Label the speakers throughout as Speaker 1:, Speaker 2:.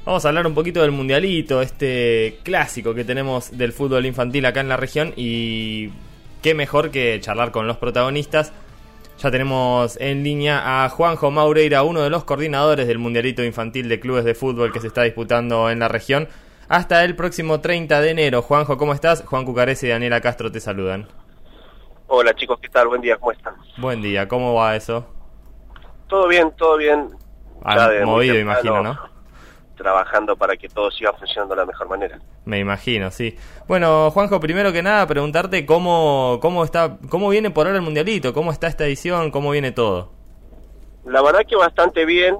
Speaker 1: Vamos a hablar un poquito del mundialito, este clásico que tenemos del fútbol infantil acá en la región, y qué mejor que charlar con los protagonistas. Ya tenemos en línea a Juanjo Maureira, uno de los coordinadores del mundialito infantil de clubes de fútbol que se está disputando en la región hasta el próximo 30 de enero. Juanjo, ¿cómo estás? Juan Cucarese y Daniela Castro te saludan.
Speaker 2: Hola chicos, ¿qué tal? Buen día, ¿cómo están?
Speaker 1: Buen día, ¿cómo va eso?
Speaker 2: Todo bien, todo bien.
Speaker 1: Movido, imagino, ¿no?
Speaker 2: Trabajando para que todo siga funcionando de la mejor manera.
Speaker 1: Me imagino, sí. Bueno, Juanjo, primero que nada, preguntarte cómo viene por ahora el mundialito, cómo está esta edición, cómo viene todo.
Speaker 2: La verdad que bastante bien.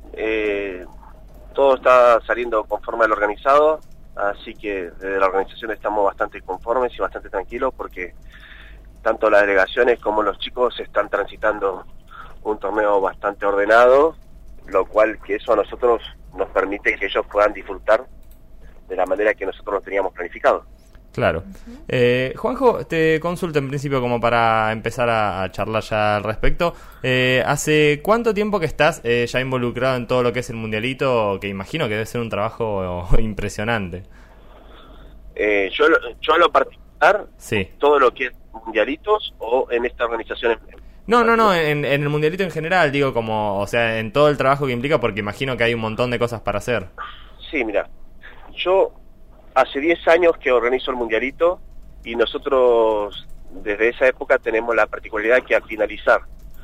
Speaker 2: Todo está saliendo conforme al organizado, así que desde la organización estamos bastante conformes y bastante tranquilos porque tanto las delegaciones como los chicos están transitando un torneo bastante ordenado, lo cual que eso a nosotros nos permite que ellos puedan disfrutar de la manera que nosotros nos teníamos planificado.
Speaker 1: Claro. Juanjo, te consulto en principio como para empezar a charlar ya al respecto. ¿Hace cuánto tiempo que estás ya involucrado en todo lo que es el mundialito? Que imagino que debe ser un trabajo impresionante.
Speaker 2: Yo a lo particular,
Speaker 1: sí.
Speaker 2: Todo lo que es mundialitos o en esta organización.
Speaker 1: No, en el mundialito en general, digo, como, o sea, en todo el trabajo que implica, porque imagino que hay un montón de cosas para hacer.
Speaker 2: Sí, mira, yo hace 10 años que organizo el mundialito y nosotros desde esa época tenemos la particularidad que al finalizar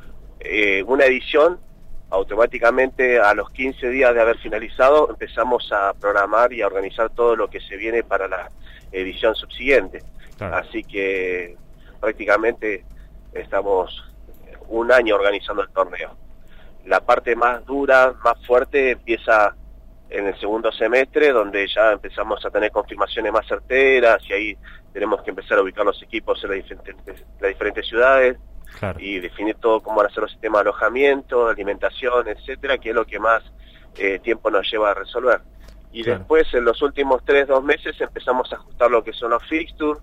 Speaker 2: una edición, automáticamente a los 15 días de haber finalizado empezamos a programar y a organizar todo lo que se viene para la edición subsiguiente. Claro. Así que prácticamente estamos un año organizando el torneo. La parte más dura, más fuerte empieza en el segundo semestre, donde ya empezamos a tener confirmaciones más certeras y ahí tenemos que empezar a ubicar los equipos en las diferentes ciudades. Claro. Y definir todo cómo van a ser los sistemas de alojamiento, alimentación, etcétera, que es lo que más tiempo nos lleva a resolver. Y claro. Después, en los últimos 2 meses, empezamos a ajustar lo que son los fixtures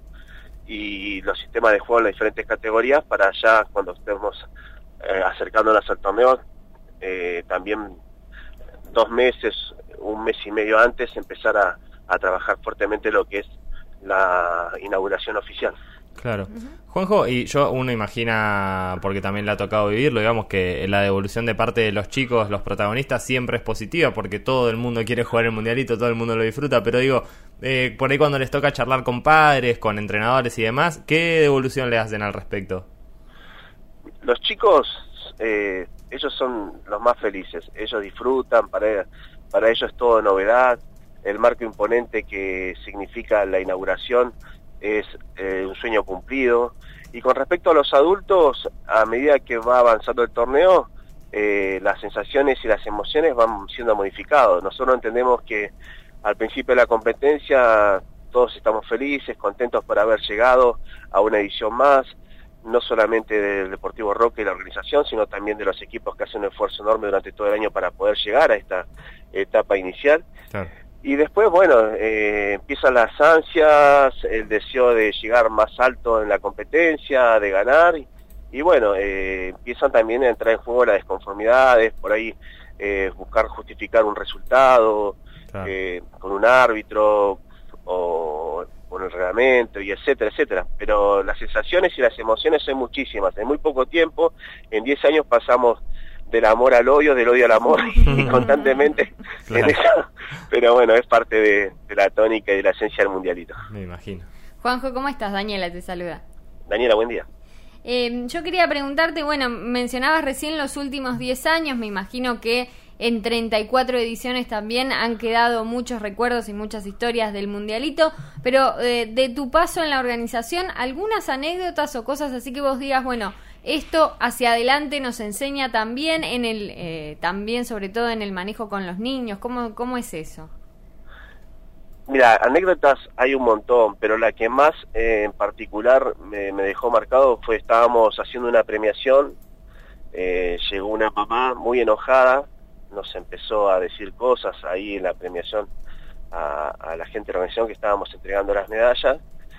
Speaker 2: y los sistemas de juego en las diferentes categorías para ya cuando estemos acercándonos al torneo, también 2 meses, 1 mes y medio antes, empezar a trabajar fuertemente lo que es la inauguración oficial.
Speaker 1: Claro. Juanjo, y uno imagina, porque también le ha tocado vivirlo, digamos que la devolución de parte de los chicos, los protagonistas, siempre es positiva, porque todo el mundo quiere jugar el mundialito, todo el mundo lo disfruta, pero digo, por ahí cuando les toca charlar con padres, con entrenadores y demás, ¿qué devolución le hacen al respecto?
Speaker 2: Los chicos, ellos son los más felices, ellos disfrutan, para ellos es todo novedad, el marco imponente que significa la inauguración es un sueño cumplido. Y con respecto a los adultos, a medida que va avanzando el torneo, las sensaciones y las emociones van siendo modificados. Nosotros entendemos que al principio de la competencia todos estamos felices, contentos por haber llegado a una edición más, no solamente del Deportivo Roca y la organización, sino también de los equipos que hacen un esfuerzo enorme durante todo el año para poder llegar a esta etapa inicial. Claro. Y después, bueno, empiezan las ansias, el deseo de llegar más alto en la competencia, de ganar, y bueno, empiezan también a entrar en juego las desconformidades, por ahí buscar justificar un resultado, claro. Con un árbitro o con el reglamento, y etcétera, etcétera. Pero las sensaciones y las emociones son muchísimas. En muy poco tiempo, en 10 años pasamos del amor al odio, del odio al amor, y constantemente claro. En eso. Pero bueno, es parte de la tónica y de la esencia del mundialito.
Speaker 1: Me imagino.
Speaker 3: Juanjo, ¿cómo estás? Daniela te saluda.
Speaker 2: Daniela, buen día.
Speaker 3: Yo quería preguntarte, bueno, mencionabas recién los últimos 10 años, me imagino que en 34 ediciones también han quedado muchos recuerdos y muchas historias del mundialito, pero de tu paso en la organización, ¿algunas anécdotas o cosas así que vos digas, bueno, esto hacia adelante nos enseña también también sobre todo en el manejo con los niños? ¿Cómo es eso?
Speaker 2: Mira, anécdotas hay un montón, pero la que más en particular me dejó marcado fue, estábamos haciendo una premiación, llegó una mamá muy enojada, nos empezó a decir cosas ahí en la premiación a la gente de la organización que estábamos entregando las medallas,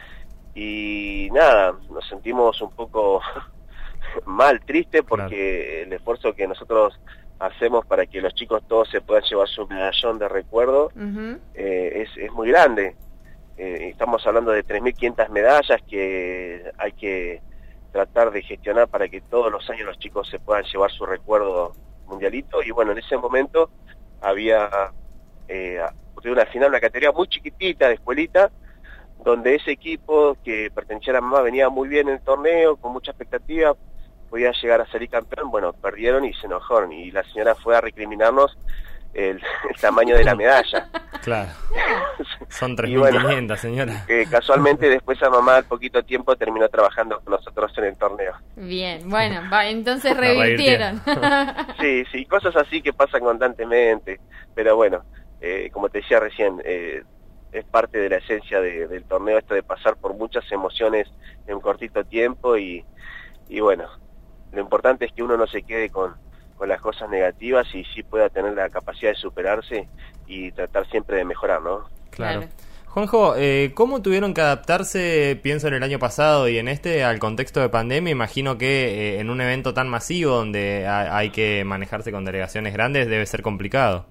Speaker 2: y nada, nos sentimos un poco mal, triste, porque claro. El esfuerzo que nosotros hacemos para que los chicos todos se puedan llevar su medallón de recuerdo, es muy grande. Estamos hablando de 3.500 medallas que hay que tratar de gestionar para que todos los años los chicos se puedan llevar su recuerdo mundialito. Y bueno, en ese momento había una final, una categoría muy chiquitita de escuelita, donde ese equipo que pertenecía a la mamá venía muy bien en el torneo, con mucha expectativa, podía llegar a salir campeón. Bueno, perdieron y se enojaron, y la señora fue a recriminarnos el tamaño de la medalla.
Speaker 1: Claro. Son 3.500,
Speaker 2: bueno,
Speaker 1: señora.
Speaker 2: Casualmente después a mamá al poquito tiempo terminó trabajando con nosotros en el torneo.
Speaker 3: Bien, bueno, entonces revirtieron.
Speaker 2: Sí, cosas así que pasan constantemente, pero bueno, como te decía recién, es parte de la esencia del torneo esto de pasar por muchas emociones en un cortito tiempo, y bueno, lo importante es que uno no se quede con las cosas negativas y sí pueda tener la capacidad de superarse y tratar siempre de mejorar, ¿no?
Speaker 1: Claro. Juanjo, ¿cómo tuvieron que adaptarse, pienso en el año pasado y en este, al contexto de pandemia? Imagino que en un evento tan masivo donde hay que manejarse con delegaciones grandes debe ser complicado.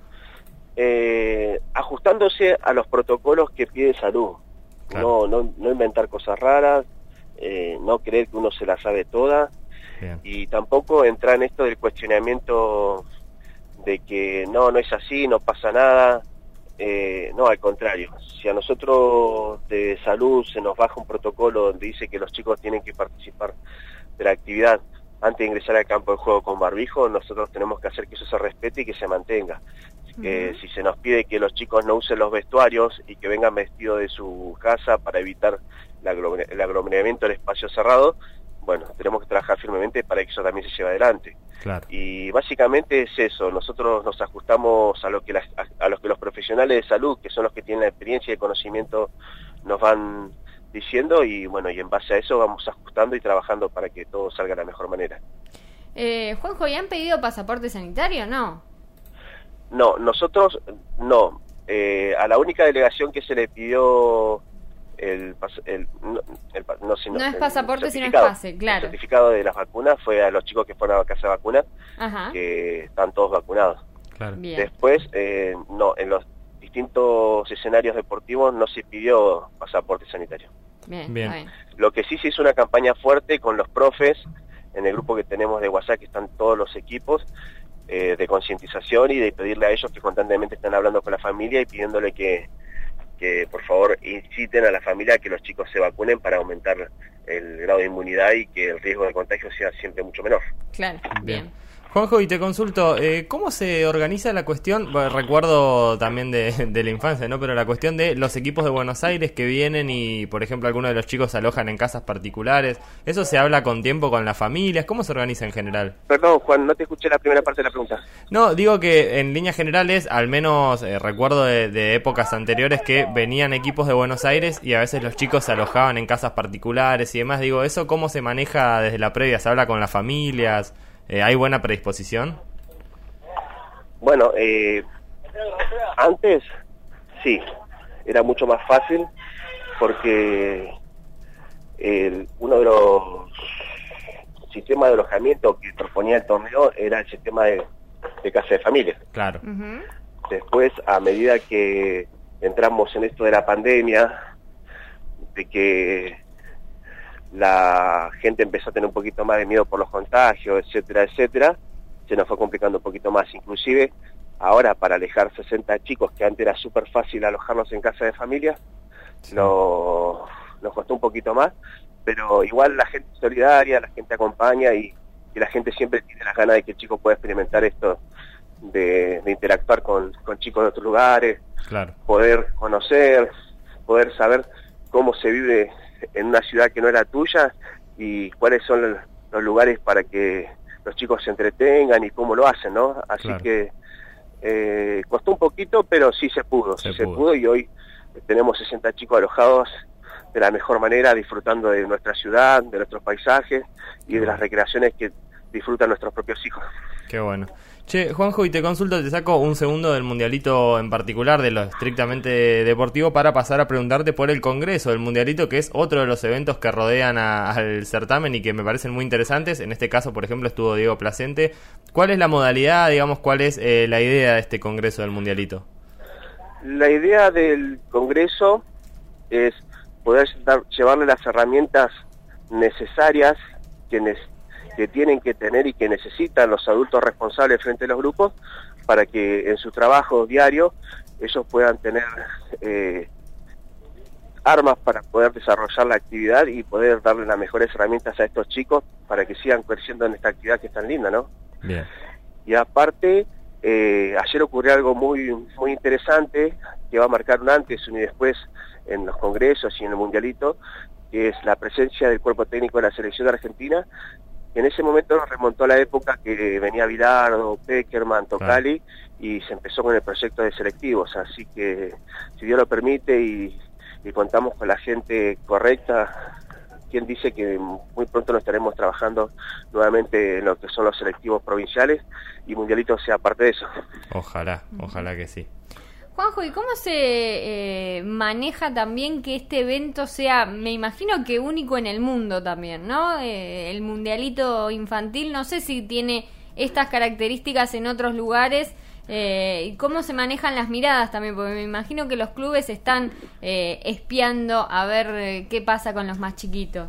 Speaker 2: Ajustándose a los protocolos que pide salud. Claro. No inventar cosas raras, no creer que uno se la sabe toda. Bien. Y tampoco entrar en esto del cuestionamiento de que no es así, no pasa nada. No, al contrario, si a nosotros de salud se nos baja un protocolo donde dice que los chicos tienen que participar de la actividad antes de ingresar al campo de juego con barbijo, nosotros tenemos que hacer que eso se respete y que se mantenga. Si se nos pide que los chicos no usen los vestuarios y que vengan vestidos de su casa para evitar el aglomeramiento del espacio cerrado, bueno, tenemos que trabajar firmemente para que eso también se lleve adelante.
Speaker 1: Claro.
Speaker 2: Y básicamente es eso, nosotros nos ajustamos a lo que los profesionales de salud, que son los que tienen la experiencia y el conocimiento, nos van diciendo, y bueno, y en base a eso vamos ajustando y trabajando para que todo salga de la mejor manera.
Speaker 3: Juanjo, ¿y han pedido pasaporte sanitario? No,
Speaker 2: nosotros no. A la única delegación que se le pidió no
Speaker 3: es pasaporte sino es pase, claro.
Speaker 2: El certificado de las vacunas fue a los chicos que fueron a la casa de vacuna, que están todos vacunados.
Speaker 1: Claro.
Speaker 2: Después, no, en los distintos escenarios deportivos no se pidió pasaporte sanitario.
Speaker 3: Bien.
Speaker 2: Lo que sí se hizo una campaña fuerte con los profes, en el grupo que tenemos de WhatsApp, que están todos los equipos, de concientización y de pedirle a ellos que constantemente están hablando con la familia y pidiéndole que por favor inciten a la familia a que los chicos se vacunen para aumentar el grado de inmunidad y que el riesgo de contagio sea siempre mucho menor.
Speaker 3: Claro, bien.
Speaker 1: Juanjo, y te consulto, ¿cómo se organiza la cuestión? Bueno, recuerdo también de la infancia, ¿no? Pero la cuestión de los equipos de Buenos Aires que vienen y, por ejemplo, algunos de los chicos se alojan en casas particulares. ¿Eso se habla con tiempo con las familias? ¿Cómo se organiza en general?
Speaker 2: Perdón, Juan, no te escuché la primera parte de la pregunta.
Speaker 1: No, digo que en líneas generales, al menos recuerdo de épocas anteriores que venían equipos de Buenos Aires y a veces los chicos se alojaban en casas particulares y demás. Digo, ¿eso cómo se maneja desde la previa? ¿Se habla con las familias? ¿Hay buena predisposición?
Speaker 2: Bueno, antes sí, era mucho más fácil porque uno de los sistemas de alojamiento que proponía el torneo era el sistema de casa de familia.
Speaker 1: Claro.
Speaker 2: Después, a medida que entramos en esto de la pandemia, de que la gente empezó a tener un poquito más de miedo por los contagios, etcétera, se nos fue complicando un poquito más. Inclusive, ahora para alejar 60 chicos, que antes era súper fácil alojarlos en casa de familia, nos costó un poquito más, pero igual la gente es solidaria, la gente acompaña y la gente siempre tiene las ganas de que el chico pueda experimentar esto de interactuar con chicos de otros lugares,
Speaker 1: claro.
Speaker 2: Poder conocer, poder saber cómo se vive en una ciudad que no es la tuya y cuáles son los lugares para que los chicos se entretengan y cómo lo hacen, ¿no? Así claro. Que costó un poquito, pero sí se pudo, se pudo y hoy tenemos 60 chicos alojados de la mejor manera, disfrutando de nuestra ciudad, de nuestros paisajes y de las recreaciones que disfrutan nuestros propios hijos.
Speaker 1: Qué bueno. Che, Juanjo, y te consulto, te saco un segundo del mundialito en particular, de lo estrictamente deportivo, para pasar a preguntarte por el Congreso del Mundialito, que es otro de los eventos que rodean al certamen y que me parecen muy interesantes. En este caso, por ejemplo, estuvo Diego Placente. ¿Cuál es la modalidad, digamos, cuál es la idea de este Congreso del Mundialito?
Speaker 2: La idea del Congreso es poder llevarle las herramientas necesarias que tienen que tener y que necesitan los adultos responsables frente a los grupos para que en su trabajo diario ellos puedan tener armas para poder desarrollar la actividad y poder darle las mejores herramientas a estos chicos para que sigan creciendo en esta actividad que es tan linda, ¿no?
Speaker 1: Bien.
Speaker 2: Y aparte, ayer ocurrió algo muy interesante que va a marcar un antes y un después en los congresos y en el mundialito, que es la presencia del cuerpo técnico de la selección de Argentina. En ese momento nos remontó a la época que venía Bilardo, Peckerman, Tocali, y se empezó con el proyecto de selectivos, así que si Dios lo permite y contamos con la gente correcta, quien dice que muy pronto nos estaremos trabajando nuevamente en lo que son los selectivos provinciales y Mundialito sea parte de eso.
Speaker 1: Ojalá que sí.
Speaker 3: Juanjo, ¿y cómo se maneja también que este evento sea, me imagino que único en el mundo también, ¿no? El Mundialito infantil, no sé si tiene estas características en otros lugares, y cómo se manejan las miradas también, porque me imagino que los clubes están espiando a ver qué pasa con los más chiquitos.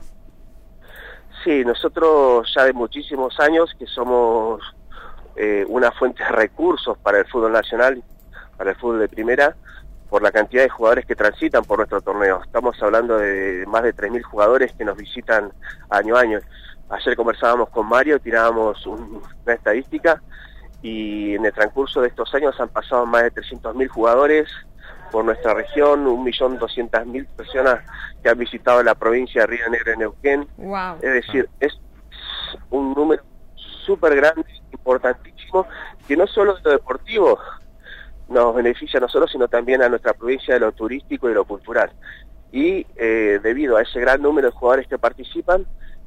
Speaker 2: Sí, nosotros ya de muchísimos años que somos una fuente de recursos para el fútbol nacional, para el fútbol de primera, por la cantidad de jugadores que transitan por nuestro torneo. Estamos hablando de más de 3.000 jugadores que nos visitan año a año. Ayer conversábamos con Mario, tirábamos una estadística y en el transcurso de estos años han pasado más de 300.000 jugadores por nuestra región, 1.200.000 personas que han visitado la provincia de Río Negro y Neuquén.
Speaker 3: Wow.
Speaker 2: Es decir, es un número súper grande, importantísimo, que no solo de lo deportivo nos beneficia a nosotros, sino también a nuestra provincia de lo turístico y lo cultural. Y debido a ese gran número de jugadores que participan,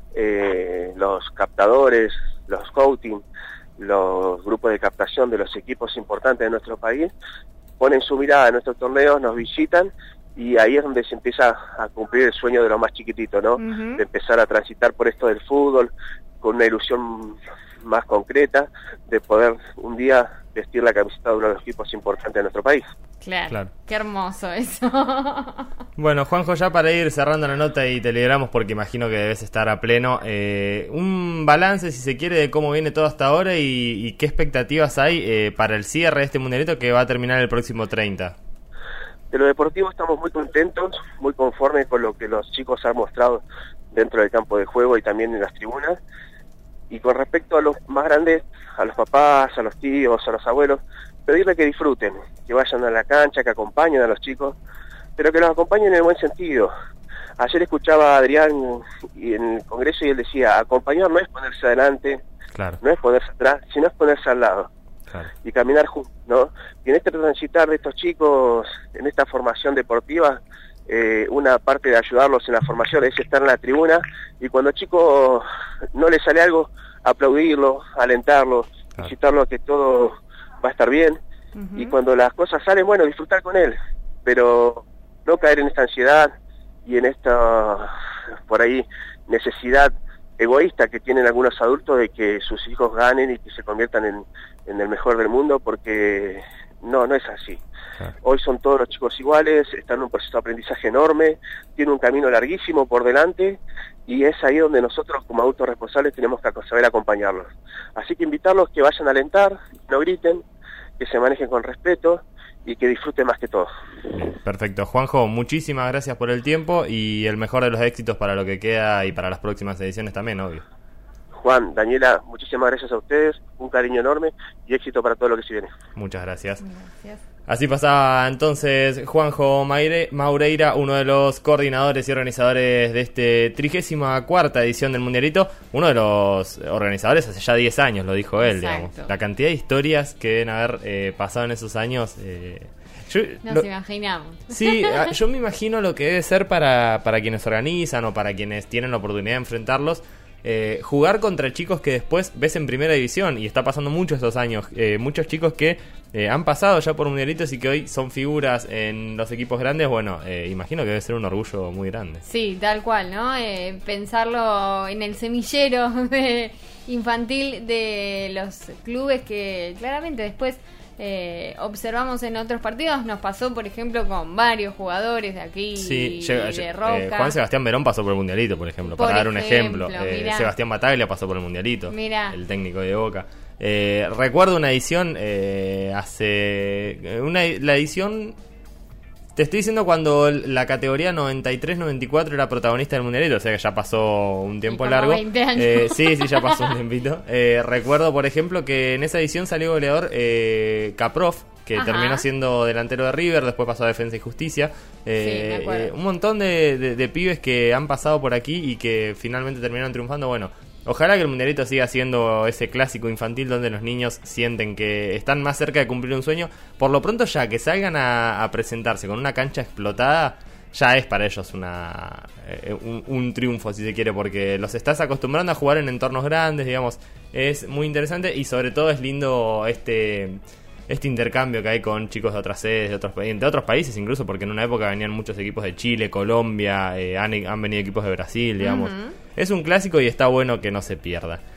Speaker 2: los captadores, los scouting, los grupos de captación de los equipos importantes de nuestro país, ponen su mirada en nuestros torneos, nos visitan, y ahí es donde se empieza a cumplir el sueño de los más chiquititos, ¿no? De empezar a transitar por esto del fútbol con una ilusión más concreta de poder un día vestir la camiseta de uno de los equipos importantes de nuestro país.
Speaker 3: Claro. Qué hermoso eso.
Speaker 1: Bueno, Juanjo, ya para ir cerrando la nota y te liberamos porque imagino que debes estar a pleno, un balance, si se quiere, de cómo viene todo hasta ahora y qué expectativas hay para el cierre de este mundialito que va a terminar el próximo 30.
Speaker 2: De lo deportivo estamos muy contentos, muy conformes con lo que los chicos han mostrado dentro del campo de juego y también en las tribunas. Y con respecto a los más grandes, a los papás, a los tíos, a los abuelos, pedirle que disfruten, que vayan a la cancha, que acompañen a los chicos, pero que los acompañen en el buen sentido. Ayer escuchaba a Adrián en el Congreso y él decía, acompañar no es ponerse adelante,
Speaker 1: claro,
Speaker 2: no es ponerse atrás, sino es ponerse al lado, claro, y caminar juntos, ¿no? Y en este transitar de estos chicos, en esta formación deportiva, una parte de ayudarlos en la formación es estar en la tribuna y cuando al chico no le sale algo, aplaudirlo, alentarlo, claro, incitarlo a que todo va a estar bien, y cuando las cosas salen, bueno, disfrutar con él, pero no caer en esta ansiedad y en esta, por ahí, necesidad egoísta que tienen algunos adultos de que sus hijos ganen y que se conviertan en el mejor del mundo, porque no es así. Hoy son todos los chicos iguales, están en un proceso de aprendizaje enorme, tienen un camino larguísimo por delante y es ahí donde nosotros como adultos responsables tenemos que saber acompañarlos. Así que invitarlos que vayan a alentar, no griten, que se manejen con respeto y que disfruten más que todo.
Speaker 1: Perfecto. Juanjo, muchísimas gracias por el tiempo y el mejor de los éxitos para lo que queda y para las próximas ediciones también, obvio.
Speaker 2: Juan, Daniela, muchísimas gracias a ustedes, un cariño enorme y éxito para todo lo que se viene.
Speaker 1: Muchas gracias. Así pasaba entonces Juanjo Maureira, uno de los coordinadores y organizadores de este 34ª edición del Mundialito, uno de los organizadores hace ya 10 años, lo dijo él, digamos. La cantidad de historias que deben haber pasado en esos años...
Speaker 3: Nos imaginamos.
Speaker 1: Sí, yo me imagino lo que debe ser para quienes organizan o para quienes tienen la oportunidad de enfrentarlos, jugar contra chicos que después ves en primera división, y está pasando mucho estos años, muchos chicos que han pasado ya por mundialitos y que hoy son figuras en los equipos grandes. Bueno, imagino que debe ser un orgullo muy grande.
Speaker 3: Sí, tal cual, ¿no? Pensarlo en el semillero infantil de los clubes que claramente después observamos en otros partidos. Nos pasó, por ejemplo, con varios jugadores de aquí,
Speaker 1: sí,
Speaker 3: de Roca.
Speaker 1: Juan Sebastián Verón pasó por el mundialito, por ejemplo, para dar un ejemplo. Sebastián Bataglia pasó por el mundialito, el técnico de Boca. Recuerdo una edición la edición, te estoy diciendo, cuando la categoría 93-94 era protagonista del mundialito, o sea que ya pasó un tiempo largo.
Speaker 3: 20 años.
Speaker 1: Sí, ya pasó un tiempito. Recuerdo, por ejemplo, que en esa edición salió goleador Kaprov, que terminó siendo delantero de River, después pasó a Defensa y Justicia. Un montón de pibes que han pasado por aquí y que finalmente terminaron triunfando. Bueno, ojalá que el mundialito siga siendo ese clásico infantil donde los niños sienten que están más cerca de cumplir un sueño. Por lo pronto, ya que salgan a presentarse con una cancha explotada, ya es para ellos un triunfo, si se quiere, porque los estás acostumbrando a jugar en entornos grandes, digamos. Es muy interesante y sobre todo es lindo este intercambio que hay con chicos de otras sedes, de otros países incluso, porque en una época venían muchos equipos de Chile, Colombia, han venido equipos de Brasil, digamos. Es un clásico y está bueno que no se pierda.